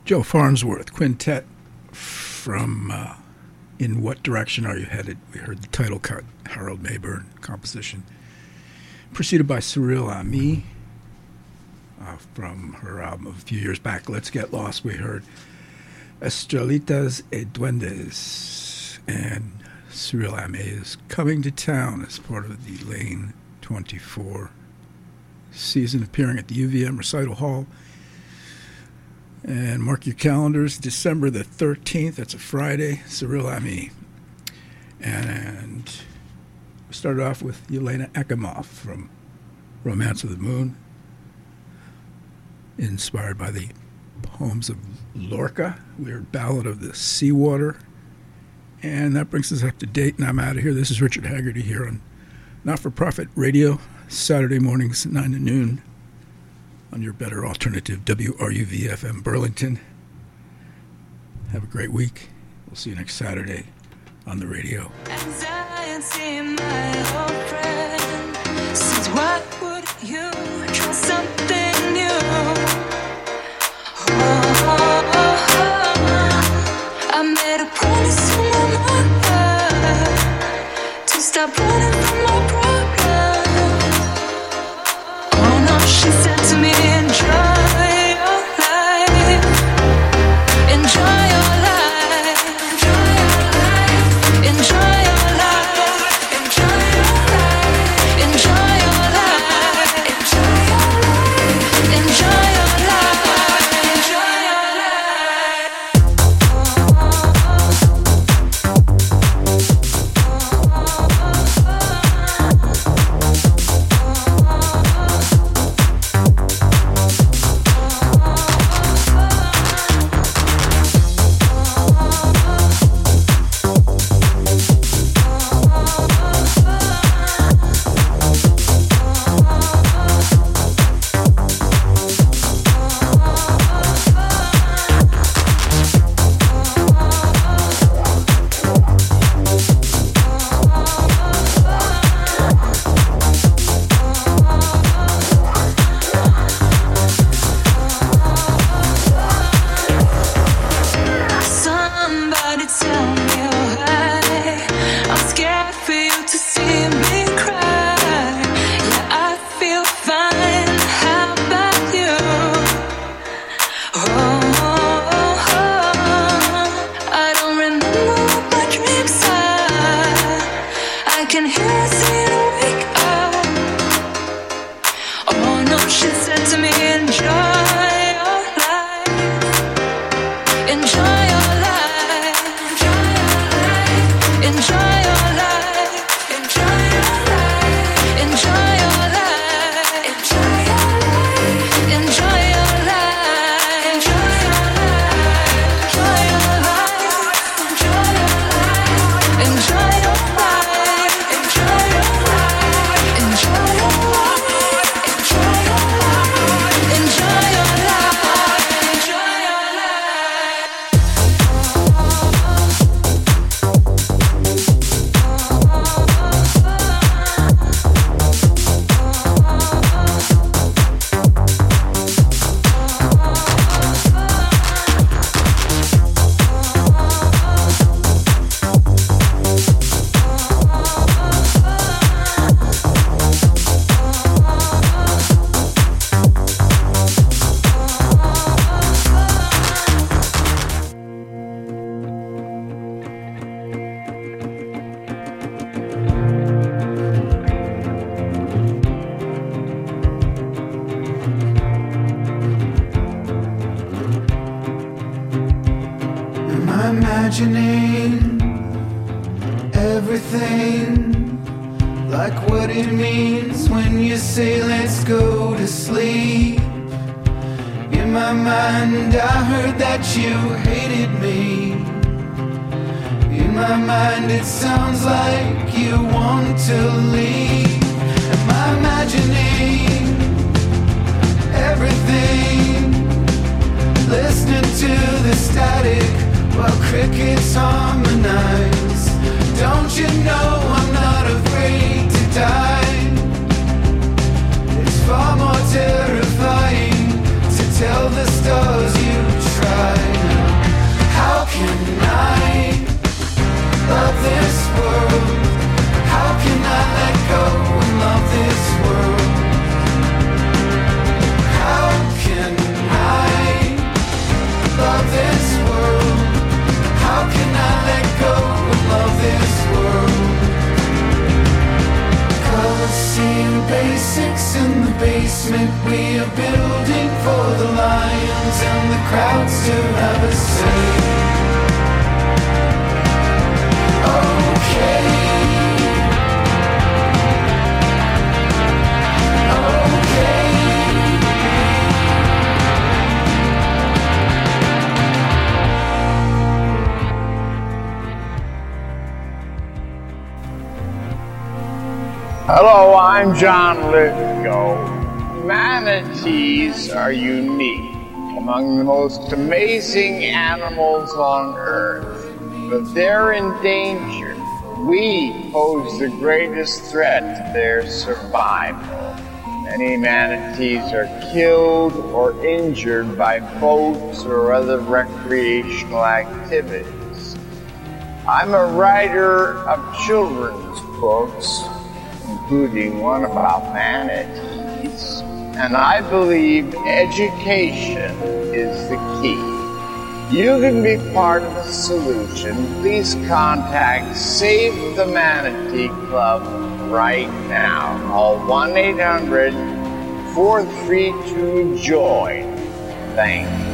Joe Farnsworth Quintet from In What Direction Are You Headed? We heard the title cut, Harold Mayburn composition. Preceded by Cyril Ami from her album a few years back, Let's Get Lost. We heard Estrelitas y Duendes. And Cyril Ami is coming to town as part of the Lane 24 season, appearing at the UVM Recital Hall. And mark your calendars, December the 13th, that's a Friday, Cyril Ami. And we started off with Yelena Ekimov from Romance of the Moon, inspired by the poems of Lorca. We heard Ballad of the Seawater. And that brings us up to date, and I'm out of here. This is Richard Haggerty here on Not-For-Profit Radio, Saturday mornings, 9 to noon. On your better alternative, WRUV-FM Burlington. Have a great week. We'll see you next Saturday on the radio. Anxiety, my old friend, says, why would you try something new? I made a promise to my mother to stop running from my problems. Oh no, she said to me, enjoy your life, enjoy your life, enjoy your life, enjoy your life, enjoy your life, enjoy your life, enjoy your life, enjoy your imagining everything, like what it means when you say let's go to sleep. In my mind I heard that you hated me. In my mind it sounds like you want to leave. Am I imagining everything, listening to the static while crickets harmonize? Don't you know I'm not afraid to die? It's far more terrifying to tell the stars you tried. 46 in the basement. We are building for the lions and the crowd still have a say. Okay. Hello, I'm John Lithgow. Manatees are unique, among the most amazing animals on Earth, but they're endangered. We pose the greatest threat to their survival. Many manatees are killed or injured by boats or other recreational activities. I'm a writer of children's books, including one about manatees, and I believe education is the key. You can be part of the solution. Please contact Save the Manatee Club right now. Call 1-800-432-JOIN. Thank you.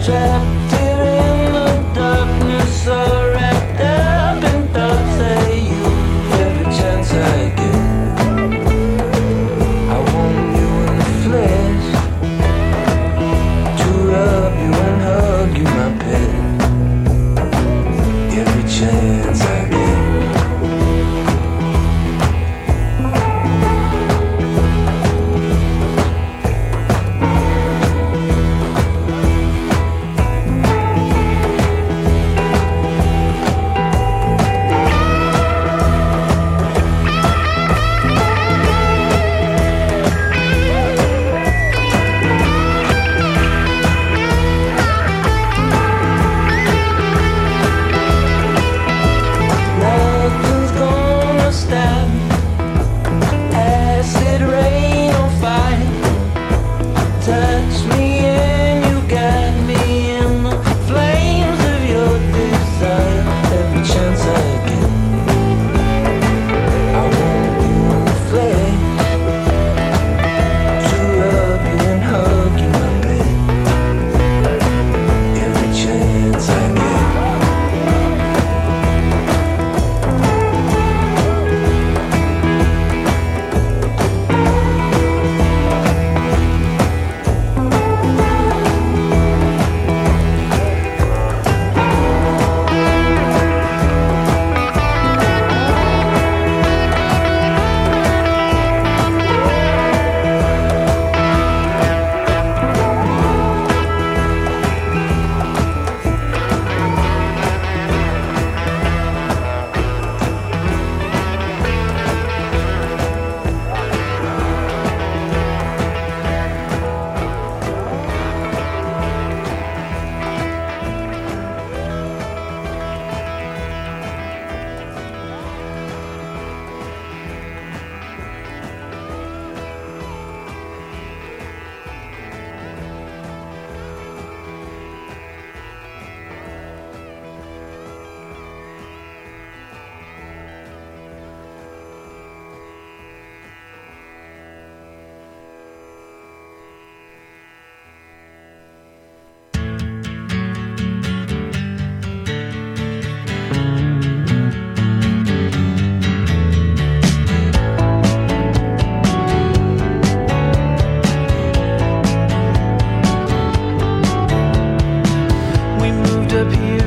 trapped here in the darkness, all wrapped up in thoughts of you. Every chance I get, I want you in the flesh, to rub you and hug you, my pet. Every chance I get. Nothing's gonna stop acid rain on fire. Touch me and you got me in the flames of your desire. Every chance I get, I want you in the flesh, to rub you and hug you, my babe. Every chance I get. We moved up here